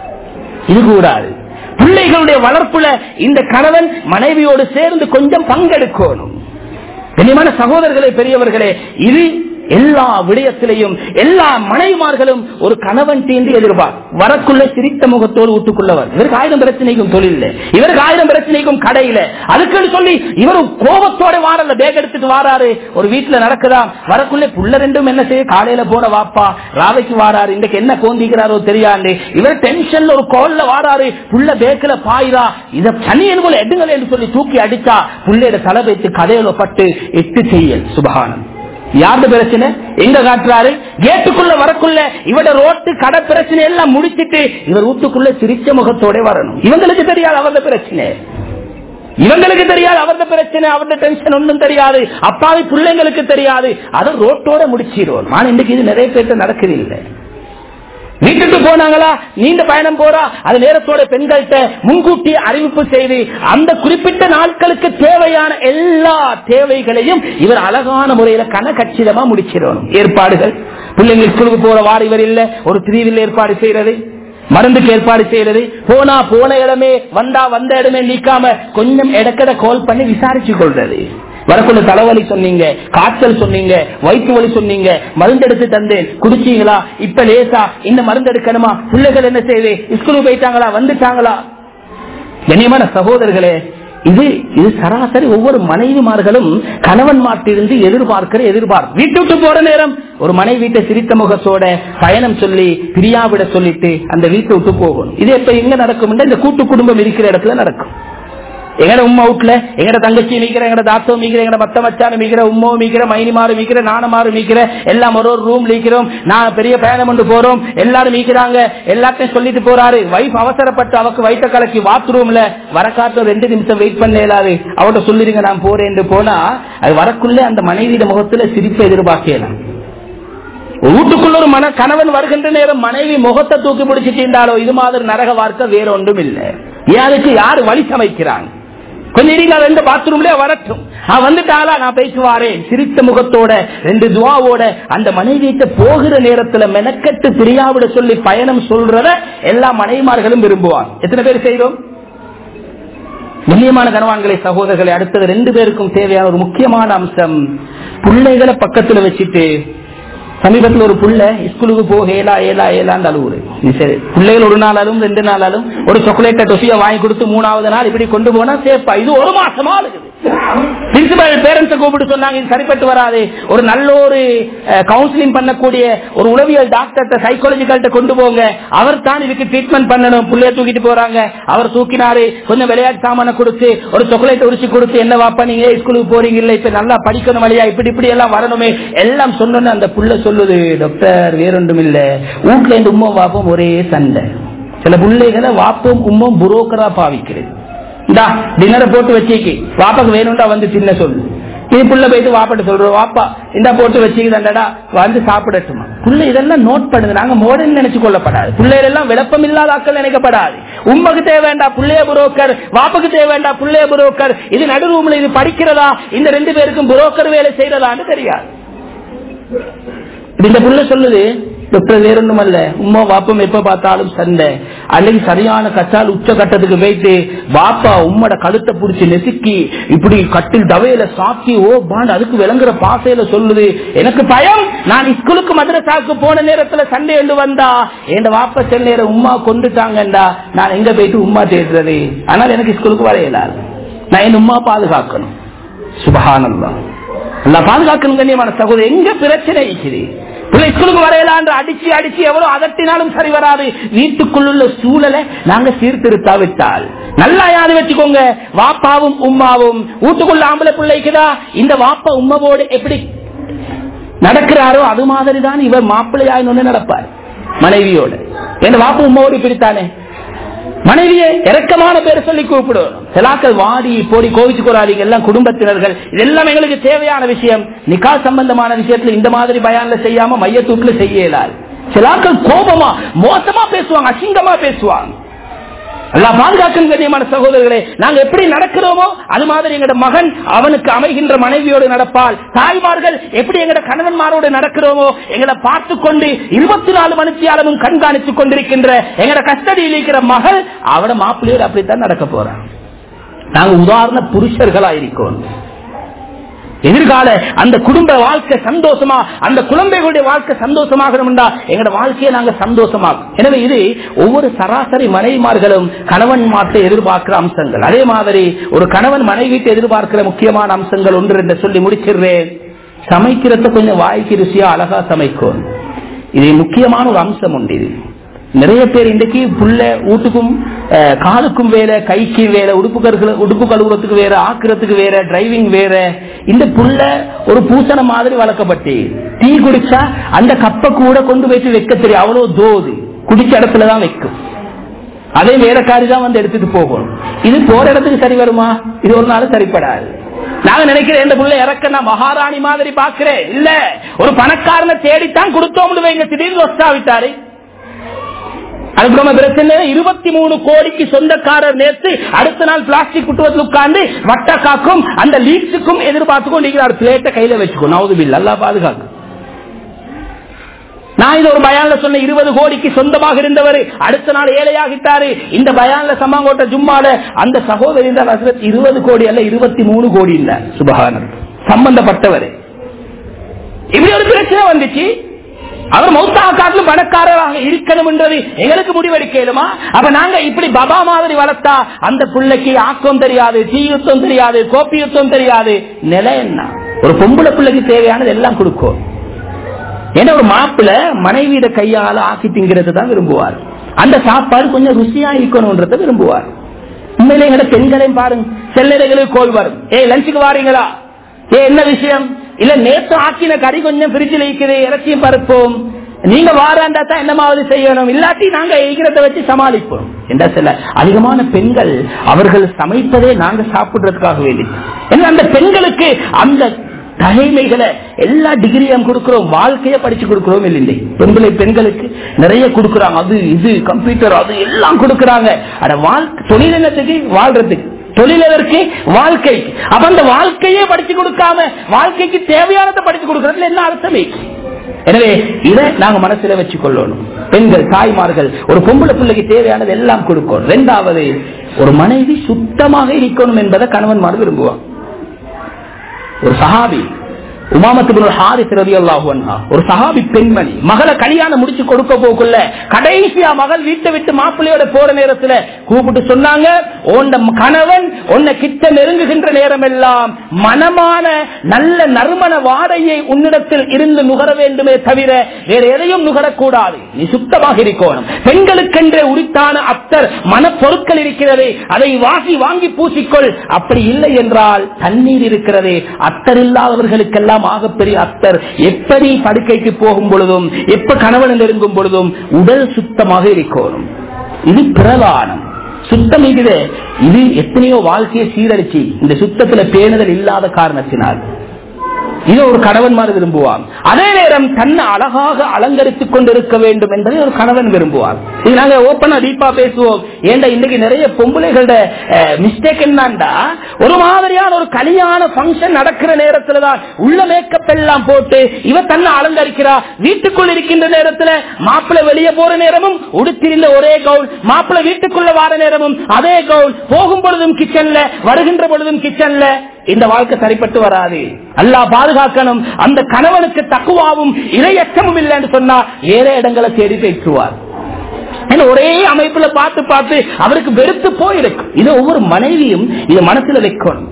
இது கூடாது. பிள்ளைகளுடைய வளர்ப்புல இந்த கணவன் மனைவியோடு சேர்ந்து கொஞ்சம் பங்கெடுக்கணும். கண்ணியமான சகோதரர்களே, பெரியவர்களே, இது எல்லா விடயத்திலையும் எல்லா மனைவிமார்களும் ஒரு கணவன் தீண்டு எதிர்பார். வரக்குள்ள சிரித்த முகத்தோடு வீட்டுக்குள்ளவர். இவருக்கு ஆயிரம் பிரச்சனைக்கும் தொழில், இவருக்கு ஆயிரம் பிரச்சனைக்கும் கடையில, அதுக்குன்னு சொல்லி இவர் கோபத்தோட வாரல, பேக் எடுத்துட்டு வாராரு. ஒரு வீட்டுல நடக்குதா, வரக்குள்ள புள்ள ரெண்டும் என்ன செய்ய, காலையில போன வாப்பா ராவைக்கு வாராரு, இன்னைக்கு என்ன கோந்திக்கிறாரோ தெரியாது. இவர் டென்ஷன்ல ஒரு கோல்ல வாராரு, புள்ள பேக்கில பாயிரா, இத சனியன் போல எடுங்கள் என்று சொல்லி தூக்கி அடிச்சா புள்ளையோட தலை வைத்து கதையில பட்டு எட்டு செய்யல். சுபஹானம். யாரு பிரச்சனை எங்க காட்டுறாரு? கேட்டுக்குள்ள வரக்குள்ள இவட ரோட்டு கடை பிரச்சனை எல்லாம் முடிச்சிட்டு இவர் வீட்டுக்குள்ள சிரிச்ச முகத்தோட வரணும். இவங்களுக்கு தெரியாது அவரது பிரச்சனை, இவங்களுக்கு தெரியாது அவரது பிரச்சனை, அவரது டென்ஷன் ஒன்றும் தெரியாது. அப்பாவி பிள்ளைங்களுக்கு தெரியாது. அதை ரோட்டோட முடிச்சிடுவோம். நான் இன்னைக்கு இது நிறைய பேர்த்த நடக்குது இல்லை. வீட்டுக்கு போனாங்களா, நீண்ட பயணம் போறா, அது நேரத்தோட பெண்கள்கிட்ட முன்கூட்டி அறிவிப்பு செய்து அந்த குறிப்பிட்ட நாட்களுக்கு தேவையான எல்லா தேவைகளையும் இவர் அழகான முறையில கணக்கச்சிதமா முடிச்சிடணும். ஏற்பாடுகள், பிள்ளைங்க ஸ்கூலுக்கு போற வார இவர் இல்ல, ஒரு பிரிவில் ஏற்பாடு செய்யறது, மருந்துக்கு ஏற்பாடு செய்யறது, போனா போன இடமே, வந்தா வந்த இடமே நீக்காம கொஞ்சம் இடக்கட கால் பண்ணி விசாரிச்சு கொள்றது. வரக்குள்ள தலைவலி சொன்னீங்க, காய்ச்சல் சொன்னீங்க, வயிற்று வலி சொன்னீங்க, மருந்து எடுத்து தந்தேன், குடிச்சீங்களா, இப்ப லேசா இந்த மருந்து எடுக்கணுமா, பிள்ளைகள் என்ன செய்து ஸ்கூலுக்கு போயிட்டாங்களா, வந்துட்டாங்களா? கண்ணியமான சகோதரர்களே, இது இது சராசரி ஒவ்வொரு மனைவிமார்களும் கணவன் மாட்டிருந்து எதிர்பார்க்கிற எதிர்பார்ப்பு. வீட்டு விட்டு போற நேரம் ஒரு மனைவி வீட்டை சிரித்த முகத்தோட பயணம் சொல்லி பிரியாவிட சொல்லிட்டு அந்த வீட்டை விட்டு போகணும். இது எப்ப எங்க நடக்கும்? இந்த கூட்டு குடும்பம் இருக்கிற இடத்துல நடக்கும். எங்கட உம்மா வீட்டுல எங்கட தங்கச்சி மீக்கிற, எங்கட தாத்தோ மீக்கிற, எங்கட மத்த மச்சான மீக்கிற, உம்மோ மீக்கிற, மைனிமாறு மீக்கிற, நானமாறு மீக்கிற, எல்லாம் ஒரு ஒரு ரூம் மீக்கிறோம். நான் பெரிய பயணம் கொண்டு போறோம், எல்லாரும் மீக்கிறாங்க, எல்லாத்தையும் சொல்லிட்டு போறாரு. வைஃப் அவசரப்பட்டு அவக்கு வயிற்ற கலக்கி பாத்ரூம்ல வரக்காட்டு ரெண்டு நிமிஷம் வெயிட் பண்ண இயலாது. அவட்ட சொல்லிருங்க நான் போறேன் போனா அது வரக்குள்ள அந்த மனைவியிட முகத்துல சிரிப்பை எதிர்பார்க்கலாம். வீட்டுக்குள்ள ஒரு மன கணவன் வருகின்ற நேரம் மனைவி முகத்தை தூக்கி பிடிச்சிட்டாலோ இது மாதிரி நரக வார்த்தை வேற ஒன்றும் இல்லை. யாருக்கு யாரு வழி சமைக்கிறாங்க? கொஞ்சம் இருங்க, ரெண்டு பாத்ரூம்ல வரட்டும், வந்துட்டாலா நான் பேசுவாரேன் சிரித்த முகத்தோட ரெண்டு துவாவோட அந்த மனைவியிட்ட போகிற நேரத்துல மெனக்கட்டு பிரியாவிட சொல்லி பயணம் சொல்றத எல்லா மனைவிமார்களும் விரும்புவாங்க. எத்தனை பேர் செய்யறோம்? கண்ணியமான கணவான்களை, சகோதரர்களை, அடுத்தது ரெண்டு பேருக்கும் தேவையான ஒரு முக்கியமான அம்சம், பிள்ளைகளை பக்கத்துல வச்சுட்டு சமீபத்தில் ஒரு புள்ள ஸ்கூலுக்கு போக ஏலா ஏலா ஏலான்னு அழுவுது. சரி, பிள்ளைகள் ஒரு நாளாலும் ரெண்டு நாளாலும் ஒரு சாக்லேட்டை டொசியா வாங்கி கொடுத்து மூணாவது நாள் இப்படி கொண்டு போனா சேப்பா. இது ஒரு மாசமா இருக்குது. பிரின்சிபல் பேரண்ட்ஸ் கூப்பிட்டு சொன்னாங்க இது சரிப்பட்டு வராது, ஒரு நல்ல ஒரு கவுன்சிலிங் பண்ணக்கூடிய ஒரு உளவியல் டாக்டர் சைக்காலஜிக்கல்ட்ட கொண்டு போங்க, அவர் தான் இதுக்கு ட்ரீட்மெண்ட் பண்ணணும். புள்ளைய தூக்கிட்டு போறாங்க, அவர் தூக்கினாரு, கொஞ்சம் விளையாட்டு சாமான கொடுத்து ஒரு சாக்லேட் உரிச்சு கொடுத்து என்ன வாப்பா நீங்க ஸ்கூலுக்கு போறீங்க இல்ல இப்ப நல்லா படிக்கணும் வழியா இப்படி இப்படி எல்லாம் வரணுமே எல்லாம் சொன்னோன்னு அந்த புள்ள சொல்லுது, டாக்டர் வேறொன்றும் இல்ல, வீட்டுல இருந்து உம்மா வாப்பம் ஒரே சண்டை. சில பிள்ளைகளை வாப்பம் உம்மும் புரோக்கரா பாவிக்கிறது. இந்தா டின்னரை போட்டு வச்சுக்கு வாப்பாக்கு வேணும்டா வந்து தின்ன சொல்லு. இது புள்ள போயிட்டு வாப்பாட்டு சொல்றோம், வாப்பா இந்த போட்டு வச்சுக்கிட்டா வந்து சாப்பிடட்டுமா. புள்ள இதெல்லாம் நோட் பண்ணுது. நாங்க மோடர்ன் நினைச்சு கொள்ளப்படாது, பிள்ளைகள் எல்லாம் விளப்பம் இல்லாத ஆக்கள் நினைக்கப்படாது. உண்மைக்கு தேவைண்டா புள்ளைய புரோக்கர், வாப்புக்கு தேவைண்டா புள்ளைய புரோக்கர். இது நடு ரூம்ல இது படிக்கிறதா, இந்த ரெண்டு பேருக்கும் புரோக்கர் வேலை செய்யறதான்னு தெரியாது. இந்த புள்ள சொல்லுது, டாக்டர் வேற ஒண்ணும் அல்ல, உம்மா வாப்பம் எப்ப பார்த்தாலும் சண்டை. அல்லது சரியான கச்சால் உச்ச கட்டத்துக்கு போயிட்டு வாப்பா உம்மோட கழுத்தை பிடிச்சி நெசுக்கி இப்படி கட்டில் தவையில சாக்கி ஓ பாண்டு அதுக்கு விளங்குற பாசையில சொல்லுது, எனக்கு பயம், நான் ஸ்கூலுக்கு மதரசாவுக்கு போன நேரத்துல சண்டை எழுந்து வந்தா என் வாப்பா செல் நேரம் உம்மா கொண்டுட்டாங்கண்டா நான் எங்க போயிட்டு உம்மா தேடுறது, ஆனால் எனக்கு ஸ்கூலுக்கு வர இயலாது, நான் என் உம்மா பாதுகாக்கணும். சுபஹானல்லாஹ், எல்லாம் பாதுகாக்கணும். கண்ணியமான சகோதரர், எங்க பிரச்சனை இருக்குது? ஸ்கூலுக்கு வரையலான்ற அடிச்சு அடிச்சு எவ்வளவு அதட்டினாலும் சரி வராது. வீட்டுக்குள்ள சூழலை நாங்க சீர்திருத்தாவிட்டால் நல்லா யாரு வச்சுக்கோங்க, வாப்பாவும் உம்மாவும் வீட்டுக்குள்ள ஆம்பளை பிள்ளைக்குதா இந்த வாப்பா உம்மாவோடு எப்படி நடக்கிறாரோ அது மாதிரிதான் இவர் மாப்பிள்ளையாய் ஒண்ணு நடப்பார் மனைவியோடு. என் வாப்பா உம்மாவோடு இப்படித்தானே மனைவியை இறக்கமான பேரை சொல்லி கூப்பிடுவோம். சிலாக்கள் வாடி போடி கோவிச்சு கொள்ளாதீங்க, எல்லாம் குடும்பத்தினர்கள், இதெல்லாம் எங்களுக்கு தேவையான விஷயம். நிக்கா சம்பந்தமான விஷயத்துல இந்த மாதிரி பயான்ல செய்யாம மையத்தூக்குல செய்ய இயலாது. சிலாக்கள் கோபமா மோசமா பேசுவாங்க, அசிங்கமா பேசுவாங்க. எல்லாம் பாதுகாக்கும் கண்ணியமான சகோதரர்களே, நாங்க எப்படி நடக்கிறோமோ அது மாதிரி எங்கட மகன் அவனுக்கு அமைகின்ற மனைவியோடு நடப்பால், தாய்மார்கள் எப்படி எங்கட கணவன்மாரோடு நடக்கிறோமோ எங்களை பார்த்து கொண்டு இருபத்தி நாலு மணித்தியாலமும் கண்காணித்துக் கொண்டிருக்கின்ற எங்கட கஸ்டடியில் இருக்கிற மகள் அவட மாப்பிள்ளையோடு அப்படித்தான் நடக்க போறான். நாங்க உதாரண புருஷர்களா இருக்கோம். எதிர்கால அந்த குடும்ப வாழ்க்கை சந்தோஷமா, அந்த குழந்தைகளுடைய வாழ்க்கை சந்தோஷமாகணும்டா எங்களோட வாழ்க்கையை நாங்க சந்தோஷமாகும். எனவே இது ஒவ்வொரு சராசரி மனைவிமார்களும் கணவன் மாற்ற எதிர்பார்க்கிற அம்சங்கள். அதே மாதிரி ஒரு கணவன் மனைவிட்டு எதிர்பார்க்கிற முக்கியமான அம்சங்கள் ஒன்று என்று சொல்லி முடிச்சிடுறேன். சமைக்கிறத கொஞ்சம் வாய்க்கு ருசியா அழகா சமைக்கும். இது முக்கியமான ஒரு அம்சம் உண்டு. இது நிறைய பேர் இன்றைக்கு புள்ள வீட்டுக்கும் காலுக்கும் வேற, கைக்கு வேற, உடுப்பு உடுப்பு கழுவுறதுக்கு வேற, ஆக்குறதுக்கு வேற, டிரைவிங் வேற. இந்த புள்ள ஒரு பூசண மாதிரி வளர்க்கப்பட்டு டீ குடிச்சா அந்த கப்பை கூட கொண்டு போயிட்டு வைக்க தெரியும், அவ்வளவு தோது குடிச்ச இடத்துலதான் வைக்கும். அதே வேறக்காரி தான் வந்து எடுத்துட்டு போகணும். இது போற இடத்துக்கு சரி வருமா? இது ஒரு நாள் சரிப்படாது. நாங்க நினைக்கிறேன் இந்த புள்ள இறக்க நான் மகாராணி மாதிரி பாக்குறேன். இல்ல, ஒரு பணக்காரனை தேடித்தான் கொடுத்தோம் வைங்க, திடீர்னு ஒஸ்டாவிட்டாரு. அதுக்கு பிரச்சனை இருபத்தி மூணு கோடிக்கு சொந்தக்காரர் நேற்று அடுத்த நாள் பிளாஸ்டிக் குட்டுவத்தில் உட்கார்ந்து வட்ட காக்கும் அந்த லீக்ஸுக்கும் எதிர்பார்த்து கொண்டிருக்கிறார். பிளேட்டை கையில வச்சுக்கோ, நவுது பில் அல்லா பாதுகாக்கும். நான் இது ஒரு பயான்ல சொன்ன இருபது கோடிக்கு சொந்தமாக இருந்தவர் அடுத்த நாள் ஏழையாகிட்டாரு. இந்த பயான்ல சமாங்கோட்ட ஜும்மால அந்த சகோதரி இருபது கோடி அல்ல இருபத்தி மூணு கோடி இல்ல, சுபஹானல்லாஹ், சம்பந்தப்பட்டவர். இப்படி ஒரு பிரச்சனை வந்துச்சு. அவர் மௌத்தாக காட்டிலும் பணக்காரராக இருக்கணும் என்றது எங்களுக்கு முடிவெடுக்கலுமா? அப்ப நாங்க இப்படி பபா மாதிரி வளர்த்தா அந்த பிள்ளைக்கு ஆக்கம் தெரியாது, டீ யுத்தம் தெரியாது, கோப்பி யுத்தம் தெரியாது. நிலை என்ன? ஒரு பொம்பளை பிள்ளைக்கு தேவையானது எல்லாம் கொடுக்கும். ஏன்னா ஒரு மாப்பிள்ள மனைவியிட கையால ஆக்கி திங்கிறது தான் விரும்புவார். அந்த சாப்பாடு கொஞ்சம் ருசியா இருக்கணும்ன்றத விரும்புவார். உண்மையிலே எங்க பெண்களையும் பாருங்க, செல்லடைகளுக்கு கோல் வரும், ஏ லஞ்சுக்கு வாரீங்களா, ஏ என்ன விஷயம், இல்ல நேற்று ஆக்கின கறி கொஞ்சம் பிரிட்ஜில் இருக்குது, இறச்சியும் பருப்போம், நீங்க வாராண்டா தான் என்னமாவது செய்யணும், இல்லாட்டி நாங்க எய்கிறத வச்சு சமாளிப்போம் என்ற சில அதிகமான பெண்கள் அவர்கள் சமைப்பதே நாங்க சாப்பிடுறதுக்காக வேண்டி. அந்த பெண்களுக்கு அந்த தகைமைகளை எல்லா டிகிரியும் கொடுக்கிறோம், வாழ்க்கையை படிச்சு கொடுக்கிறோம் இல்லை. பெண்களை பெண்களுக்கு நிறைய கொடுக்கறாங்க, அது இது கம்ப்யூட்டர் அது எல்லாம் கொடுக்கறாங்க. அட வாழ்க்கை தொழிலத்துக்கு வாழ்றதுக்கு, தொழிலதற்கு வாழ்க்கை, அப்ப அந்த வாழ்க்கையே படிச்சு கொடுக்காம வாழ்க்கைக்கு தேவையானதை படிச்சு கொடுக்கறதுல என்ன அர்த்தமே? எனவே இதை நாங்க மனசுல வச்சு கொள்ளணும். பெண்கள் தாய்மார்கள் ஒரு பொம்பளை பிள்ளைக்கு தேவையானது எல்லாம் கொடுக்கணும். இரண்டாவது, ஒரு மனைவி சுத்தமாக இருக்கணும் என்பதை கணவன்மார் விரும்புவாங்க. ஒரு சஹாபி உமாமத் இப்னு ஹாரிஸ் ரலியல்லாஹு அன்ஹா, ஒரு சஹாபி பெண்மணி மகளை கல்யாணம் முடிச்சு கொடுக்க போக்குள்ள கடைசியா மகள் வீட்டை விட்டு மாப்பிள்ளையோட போற நேரத்துல கூப்பிட்டு சொன்னாங்க, உன்ன கணவன் உன்னை கிட்ட நெருங்குகின்ற நேரம் எல்லாம் மனமான நல்ல நறுமண வாடையை உன்னிடத்தில் இருந்து நுகர வேண்டுமே தவிர வேற எதையும் நுகரக்கூடாது, நீ சுத்தமாக இருக்கணும். பெண்களுக்கென்றே உரித்தான அத்தர் மன பொருட்கள் இருக்கிறதே, அதை வாங்கி வாங்கி பூசிக்கொள். அப்படி இல்லை என்றால் தண்ணீர் இருக்கிறதே, அத்தர் இல்லாதவர்களுக்கெல்லாம் ஆகப்பெரிய அத்தர். எப்படி படுக்கைக்கு போகும் பொழுதும் எப்ப கணவன் நெருங்கும் பொழுதும் உடல் சுத்தமாக இருக்கணும். இது பிரதானம். சுத்தம் இது இது எத்தனையோ வாழ்க்கையை சீரழிச்சு இந்த சுத்தத்துல பேணுதல் இல்லாத காரணத்தினால் இது ஒரு கணவன்மார் விரும்புவார். அதே நேரம் தன்னை அழகாக அலங்கரித்துக் கொண்டிருக்க வேண்டும் என்பதை ஒரு கணவன் விரும்புவார். இது நாங்க ஓப்பனா டீப்பா பேசுவோம். ஏண்டா இன்னைக்கு நிறைய பொம்பளைகளோட மிஸ்டேக் என்னண்டா, ஒரு மாதிரியான ஒரு கல்யாண பங்கன் நடக்கிற நேரத்துல தான் உள்ள மேக்கப் எல்லாம் போட்டு இவ தன்னை அலங்கரிக்கிறா. வீட்டுக்குள் இருக்கின்ற நேரத்துல மாப்பிள்ளை வெளியே போற நேரமும் உடுத்திருந்த ஒரே கவுன், மாப்பிள்ளை வீட்டுக்குள்ள வார நேரமும் அதே கவுன், போகும் பொழுதும் கிச்சன்ல வருகின்ற பொழுதும் கிச்சன்ல. இந்த வாழ்க்கை சரிப்பட்டு வராது. அல்லாஹ் பாதுகாக்கணும். அந்த கணவனுக்கு தக்குவாவும் இறையச்சமும் இல்லை என்று சொன்னா வேற இடங்களை தேடி பேசுவார். ஒரே அமைப்புல பார்த்து பார்த்து அவருக்கு வெறுத்து போயிருக்கும். இது ஒவ்வொரு மனைவியும் இதை மனசுல வைக்கணும்.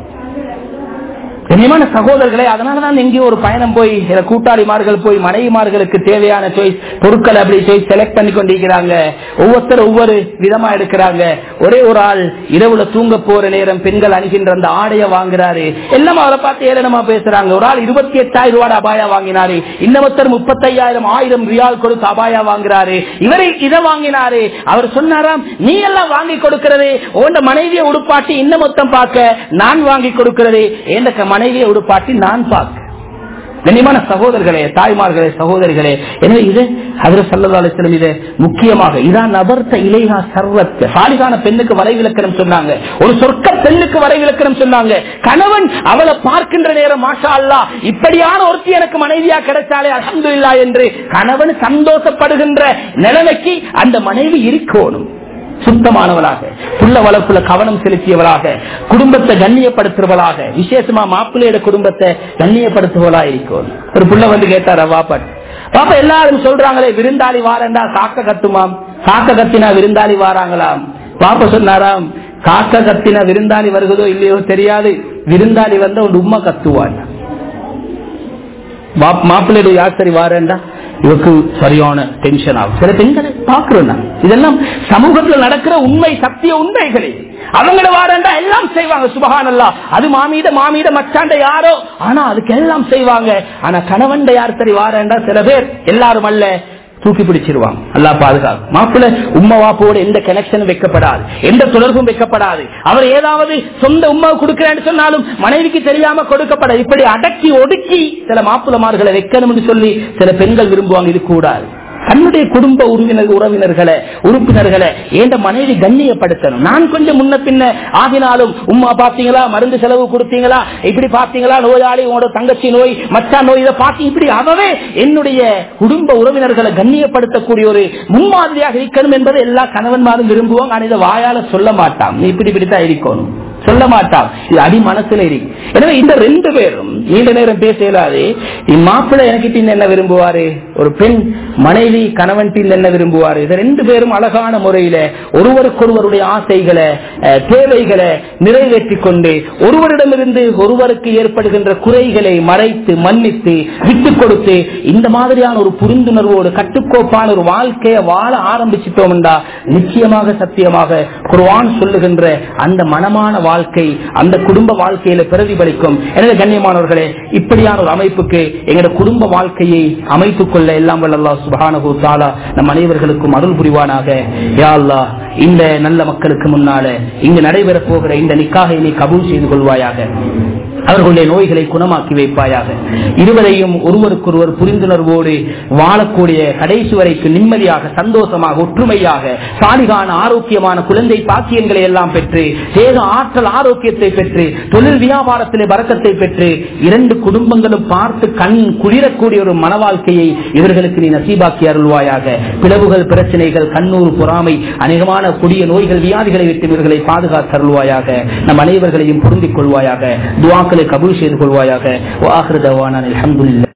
கண்ணியமான சகோதரர்களே, அதனாலதான் எங்கேயோ ஒரு பயணம் போய் கூட்டாளிமார்கள் போய் மனைவிமார்களுக்கு தேவையான சாய்ஸ் பொருட்கள் அப்படி சாய்ஸ் செலக்ட் பண்ணி கொண்டிருக்கிறாங்க. ஒவ்வொருத்தர் ஒவ்வொரு விதமா எடுக்கிறாங்க. ஒரே ஒரு ஆள் இரவுல தூங்க போற நேரம் பெண்கள் அணிகின்ற அந்த ஆடைய வாங்குறாரு. எல்லாம் அவரை பார்த்து ஏளனமா பேசுறாங்க. ஒரு ஆள் இருபத்தி எட்டாயிரம் ரூபாய் அபாயா வாங்கினாரு, இன்னொருத்தர் முப்பத்தி ஐயாயிரம் ஆயிரம் ரியால் கொடுத்து அபாயா வாங்குறாரு. இவரை இதை வாங்கினாரு. அவர் சொன்னாராம், நீ எல்லாம் வாங்கி கொடுக்கிறது உன் மனைவியை உடுப்பாட்டி இன்னும் மொத்தம் பார்க்க நான் வாங்கி கொடுக்கிறது என்ற மனைவியை உடுப்பாட்டி நான் பார்க்க. கண்ணியமான சகோதரர்களே, தாய்மார்களே, சகோதரிகளே, எனவே இது ஹஜ்ரத் ஸல்லல்லாஹு அலைஹி வஸல்லம் இது முக்கியமாக இதான் நபர்த்த இலைஹா சர்வத் சாலிகான பெண்ணுக்கு வரை விலக்கணம் சொன்னாங்க. ஒரு சொர்க்க பெண்ணுக்கு வரை விலக்கணம் சொன்னாங்க. கணவன் அவளை பார்க்கின்ற நேரம் மாஷா அல்லாஹ் இப்படியான ஒருத்தி எனக்கு மனைவியா கிடைச்சாலே அல்ஹம்துலில்லாஹ் என்று கணவன் சந்தோஷப்படுகின்ற நிலைமைக்கு அந்த மனைவி இருக்கணும். சுத்தமானவளாக, புள்ள வளர்ப்புல கவனம் செலுத்தியவளாக, குடும்பத்தை கண்ணியப்படுத்துறவளாக, விசேஷமா மாப்பிள்ளையோட குடும்பத்தை கண்ணியப்படுத்துவளா இருக்கும். ஒரு புள்ள வந்து கேட்டாரா, வாப்பாட் பாப்பா எல்லாரும் சொல்றாங்களே விருந்தாளி வாரண்டா காக்க கத்துமாம், காக்க கத்தினா விருந்தாளி வாராங்களாம். பாப்பா சொன்னாராம், காக்க கத்தினா விருந்தாளி வருகிறதோ இல்லையோ தெரியாது, விருந்தாளி வந்த ஒரு உம்மா கத்துவான். மாப்பிள்ளையோட யார் சரி வாரண்டா இவருக்கு சரியான டென்ஷன் ஆகும். சில பெண்களை பாக்குறோம். இதெல்லாம் சமூகத்தில் நடக்கிற உண்மை, சத்திய உண்மைகளே. அவங்கள வாரண்டா எல்லாம் செய்வாங்க. சுபஹானல்லாஹ். அது மாமீட மாமீட மச்சாண்ட யாரோ, ஆனா அதுக்கு எல்லாம் செய்வாங்க. ஆனா கணவன் யார் சரி வாரண்டா சில பேர், எல்லாரும் அல்ல, தூக்கி பிடிச்சிருவாங்க. அல்லாஹ் பாதுகாக்கும். மாப்பிள்ளை உம்மா வாப்போட எந்த கனெக்ஷனும் வைக்கப்படாது, எந்த தொடர்பும் வைக்கப்படாது. அவர் ஏதாவது சொந்த உம்மா கொடுக்கிறேன்னு சொன்னாலும் மனைவிக்கு தெரியாம கொடுக்கப்பட, இப்படி அடக்கி ஒடுக்கி சில மாப்பிள்ளமார்களை வைக்கணும்னு சொல்லி சில பெண்கள் விரும்புவாங்க. இது கூடாது. தன்னுடைய குடும்ப உறவினர் உறவினர்களை உறுப்பினர்களை ஏண்ட மனைவி கண்ணியப்படுத்தணும். நான் கொஞ்சம் முன்ன பின்ன ஆகினாலும் உம்மா பாத்தீங்களா, மருந்து செலவு கொடுத்தீங்களா, இப்படி பாத்தீங்களா, நோயாளி உங்களோட தங்கச்சி நோய், மச்சா நோய், இதை பார்த்து இப்படி அவவே என்னுடைய குடும்ப உறவினர்களை கண்ணியப்படுத்தக்கூடிய ஒரு முன்மாதிரியாக இருக்கணும் என்பதை எல்லா கணவன்மாரும் விரும்புவாங்க. ஆனால் இதை வாயால சொல்ல மாட்டான். நீ இப்படி இப்படித்தான் இருக்கணும் சொல்ல மாட்டான். இது அடி மனசுல இருக்கு. எனவே இந்த ரெண்டு பேரும் நீண்ட நேரம் பேச இயலாது. இம்மாப்பிள்ளை எனக்கு பின்ன என்ன விரும்புவாரு, ஒரு பெண் மனைவி கணவன் என்ன விரும்புவார்? இது ரெண்டு பேரும் அழகான முறையில ஒருவருக்கொருவருடைய ஆசைகளை தேவைகளை நிறைவேற்றிக் கொண்டு ஒருவரிடமிருந்து ஒருவருக்கு ஏற்படுகின்ற குறைகளை மறைத்து மன்னித்து விட்டுக் கொடுத்து இந்த மாதிரியான ஒரு புரிந்துணர்வோடு கட்டுக்கோப்பான ஒரு வாழ்க்கையை வாழ ஆரம்பிச்சிட்டோம் என்றா நிச்சயமாக சத்தியமாக குர்ஆன் சொல்லுகின்ற அந்த மனமான வாழ்க்கை அந்த குடும்ப வாழ்க்கையில பிரதிபலிக்கும். எனவே கண்ணியமானவர்களே, இப்படியான ஒரு அமைப்புக்கு எங்களுடைய குடும்ப வாழ்க்கையை அமைத்துக் கொள்ள எல்லாம் வல்ல அல்லாஹ் சுப்ஹானஹு வ தஆலா நம் அனைவர்களுக்கும் அருள் புரிவானாக. யா அல்லாஹ், இந்த நல்ல மக்களுக்கு முன்னால இங்கு நடைபெற போகிற இந்த நிக்காஹை நீ கபூல் செய்து கொள்வாயாக. அவர்களுடைய நோய்களை குணமாக்கி வைப்பாயாக. இருவரையும் ஒருவருக்கொருவர் புரிந்துணர்வோடு வாழக்கூடிய கடைசி வரைக்கும் நிம்மதியாக சந்தோஷமாக ஒற்றுமையாக சாலிகான ஆரோக்கியமான குழந்தை பாக்கியங்களை எல்லாம் பெற்று தேக ஆற்றல் ஆரோக்கியத்தை பெற்று தொழில் வியாபாரத்திலே பரக்கத்தை பெற்று இரண்டு குடும்பங்களும் பார்த்து கண் குளிரக்கூடிய ஒரு மன வாழ்க்கையை இவர்களுக்கு நீ நசீபாக்கி அருள்வாயாக. பிளவுகள் பிரச்சனைகள் கண்ணூர் பொறாமை அநேகமான கொடிய நோய்கள் வியாதிகளை விட்டு இவர்களை பாதுகாத்து அருள்வாயாக. நம் அனைவர்களையும் பொருந்திக் கொள்வாயாக. துஆக்களை கபூல் செய்து கொள்வாயாக. வ ஆகிரு தஅவானா அல்ஹம்துலில்லாஹ்.